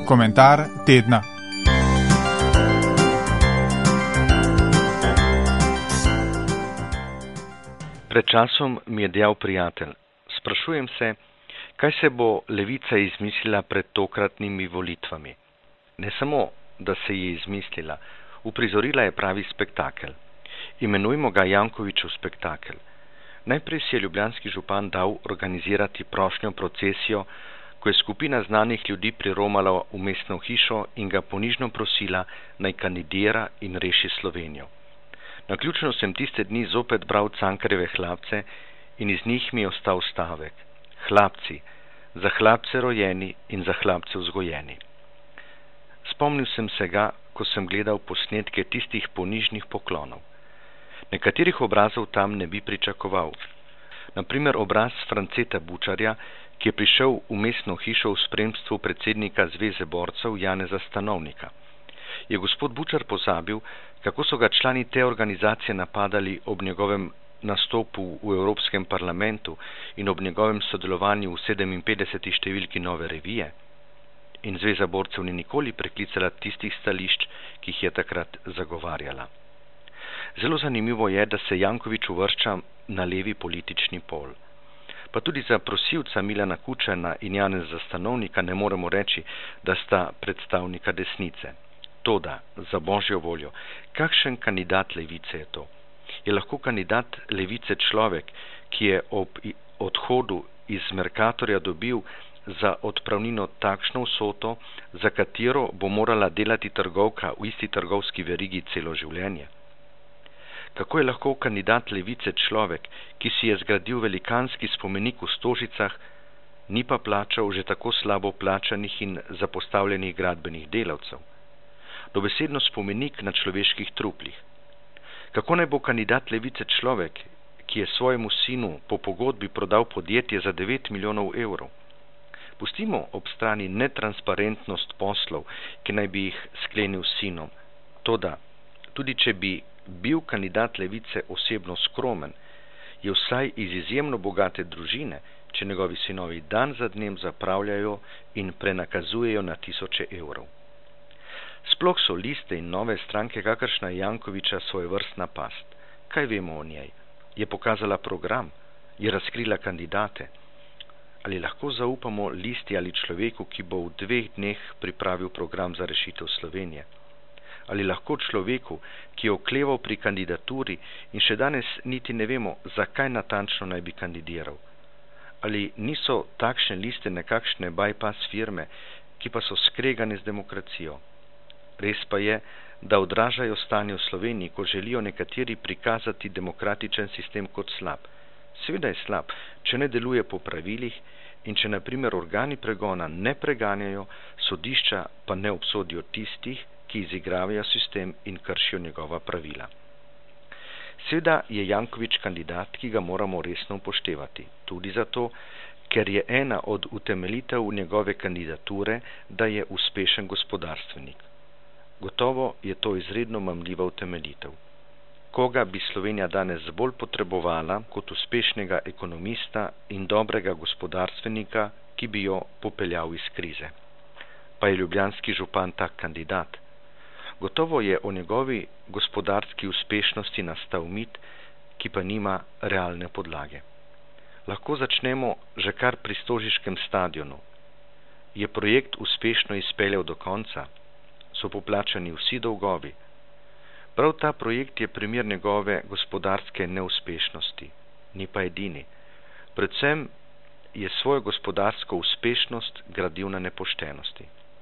Komentar tedna. Pred časom mi je dejal prijatelj: sprašujem se, kaj se bo levica izmislila pred tokratnimi volitvami. Ne samo, da se je izmislila, uprizorila je pravi spektakel. Imenujmo ga Jankovićev spektakel. Najprej si je ljubljanski župan dal organizirati prošnjo procesijo, ko je skupina znanih ljudi priromala v mestno hišo in ga ponižno prosila, naj kandidira in reši Slovenijo. Naključno sem tiste dni zopet bral Cankarjeve Hlapce in iz njih mi je ostal stavek: hlapci, za hlapce rojeni in za hlapce vzgojeni. Spomnil sem se ga, ko sem gledal posnetke tistih ponižnih poklonov. Nekaterih obrazov tam ne bi pričakoval. Naprimer obraz Franceta Bučarja, ki je prišel v mestno hišo v spremstvu predsednika Zveze borcev Janeza Stanovnika. Je gospod Bučar pozabil, kako so ga člani te organizacije napadali ob njegovem nastopu v Evropskem parlamentu in ob njegovem sodelovanju v 57. številki Nove revije? In Zveza borcev ni nikoli preklicala tistih stališč, ki jih je takrat zagovarjala. Zelo zanimivo je, da se Janković uvršča na levi politični pol. Pa tudi za prosilca Milana Kučana in Janeza Stanovnika ne moremo reči, da sta predstavnika desnice. Toda, za božjo voljo, kakšen kandidat levice je to? Je lahko kandidat levice človek, ki je ob odhodu iz Mercatorja dobil za odpravnino takšno vsoto, za katero bo morala delati trgovka v isti trgovski verigi celo življenje? Kako je lahko kandidat levice človek, ki si je zgradil velikanski spomenik v Stožicah, ni pa plačal že tako slabo plačanih in zapostavljenih gradbenih delavcev? Dobesedno spomenik na človeških truplih. Kako naj bo kandidat levice človek, ki je svojemu sinu po pogodbi prodal podjetje za 9 milijonov evrov? Pustimo ob strani netransparentnost poslov, ki naj bi jih sklenil s sinom. Toda, tudi če bi bil kandidat levice osebno skromen, je vsaj iz izjemno bogate družine, če njegovi sinovi dan za dnem zapravljajo in prenakazujejo na tisoče evrov. Sploh so liste in nove stranke, kakršna je Jankovića, svojevrstna past. Kaj vemo o njej? Je pokazala program? Je razkrila kandidate? Ali lahko zaupamo listi ali človeku, ki bo v 2 dneh pripravil program za rešitev Slovenije? Ali lahko človeku, ki je okleval pri kandidaturi in še danes niti ne vemo, zakaj natančno naj bi kandidiral? Ali niso takšne liste nekakšne bypass firme, ki pa so skregane z demokracijo? Res pa je, da odražajo stanje v Sloveniji, ko želijo nekateri prikazati demokratičen sistem kot slab. Seveda je slab, če ne deluje po pravilih in če na primer organi pregona ne preganjajo, sodišča pa ne obsodijo tistih, ki izigravajo sistem in kršijo njegova pravila. Seveda je Janković kandidat, ki ga moramo resno upoštevati, tudi zato, ker je ena od utemeljitev njegove kandidature, da je uspešen gospodarstvenik. Gotovo je to izredno mamljiva utemeljitev. Koga bi Slovenija danes bolj potrebovala kot uspešnega ekonomista in dobrega gospodarstvenika, ki bi jo popeljal iz krize? Pa je ljubljanski župan tak kandidat? Gotovo je o njegovi gospodarski uspešnosti nastal mit, ki pa nima realne podlage. Lahko začnemo že kar pri stožiškem stadionu. Je projekt uspešno izpeljal do konca? So poplačani vsi dolgovi? Prav ta projekt je primer njegove gospodarske neuspešnosti, ni pa edini. Predvsem je svojo gospodarsko uspešnost gradil na nepoštenosti.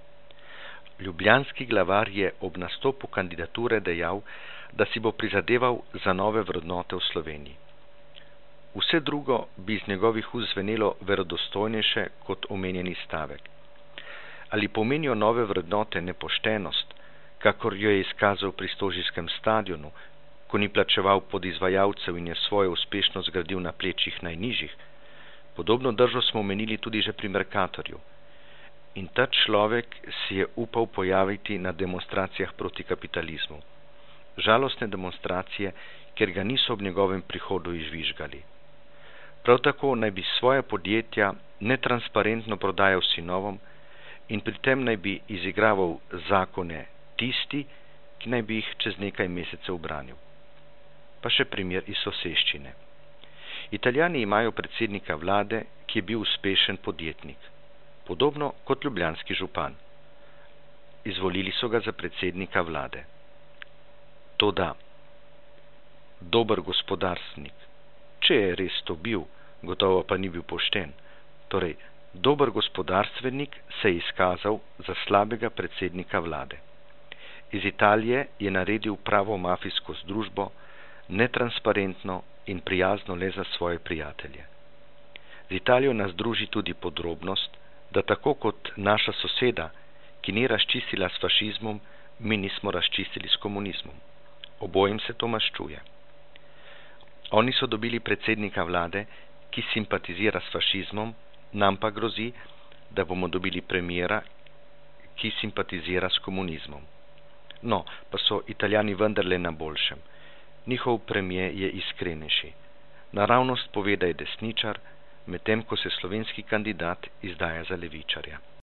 Ljubljanski glavar je ob nastopu kandidature dejal, da si bo prizadeval za nove vrednote v Sloveniji. Vse drugo bi iz njegovih ust zvenelo verodostojnejše kot omenjeni stavek. Ali pomenijo nove vrednote nepoštenost, kakor jo je izkazal pri stožiškem stadionu, ko ni plačeval podizvajalcev in je svojo uspešnost gradil na plečih najnižjih? Podobno držo smo omenili tudi že pri Mercatorju. In ta človek si je upal pojaviti na demonstracijah proti kapitalizmu. Žalostne demonstracije, ker ga niso ob njegovem prihodu izvižgali. Prav tako naj bi svoje podjetja netransparentno prodajal sinovom in pri tem naj bi izigraval zakone tisti, ki naj bi jih čez nekaj mesecev branil. Pa še primer iz soseščine. Italijani imajo predsednika vlade, ki je bil uspešen podjetnik, podobno kot ljubljanski župan. Izvolili so ga za predsednika vlade. Toda dober gospodarstvenik, če je res to bil, gotovo pa ni bil pošten. Torej, dober gospodarstvenik se je izkazal za slabega predsednika vlade. Iz Italije je naredil pravo mafijsko združbo, netransparentno in prijazno le za svoje prijatelje. Z Italijo nas druži tudi podrobnost, da tako kot naša soseda, ki ni razčistila s fašizmom, mi nismo razčistili s komunizmom. Obojim se to maščuje. Oni so dobili predsednika vlade, ki simpatizira s fašizmom, nam pa grozi, da bomo dobili premijera, ki simpatizira s komunizmom. No, pa so Italijani vendarle na boljšem. Njihov premijer je iskrenejši. Naravnost pove, da je desničar, medtem ko se slovenski kandidat izdaja za levičarja.